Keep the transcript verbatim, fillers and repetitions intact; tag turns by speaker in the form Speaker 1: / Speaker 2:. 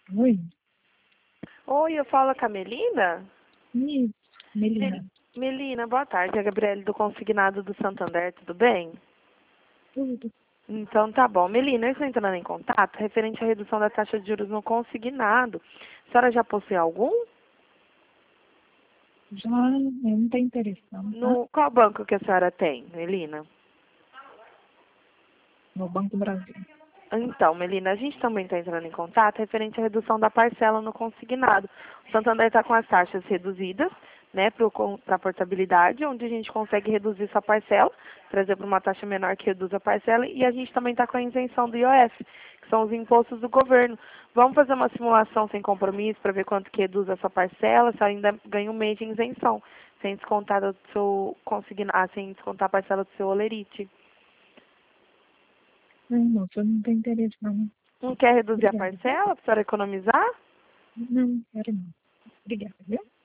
Speaker 1: Oi,
Speaker 2: Oi, eu falo com a Melina?
Speaker 1: isso, Melina.
Speaker 2: Mel- Melina, boa tarde. É a Gabriele do Consignado do Santander, tudo bem?
Speaker 1: Tudo.
Speaker 2: Então tá bom. Melina, eu estou entrando em contato referente à redução da taxa de juros no consignado. A senhora já possui algum?
Speaker 1: Já eu não tenho interesse não, tá?
Speaker 2: No qual banco que a senhora tem, Melina?
Speaker 1: No Banco do Brasil.
Speaker 2: Então, Melina, a gente também está entrando em contato referente à redução da parcela no consignado. O Santander está com as taxas reduzidas, né, para a portabilidade, onde a gente consegue reduzir sua parcela, trazer para uma taxa menor que reduz a parcela, e a gente também está com a isenção do I O F, que são os impostos do governo. Vamos fazer uma simulação sem compromisso para ver quanto que reduz a sua parcela, se ainda ganha um mês de isenção, sem descontar do seu consignado, sem descontar a parcela do seu olerite.
Speaker 1: Não, moça, eu não tenho interesse não.
Speaker 2: Não quer reduzir a
Speaker 1: Obrigada, viu?
Speaker 2: parcela para a senhora economizar?
Speaker 1: Não, quero não. Obrigada, viu?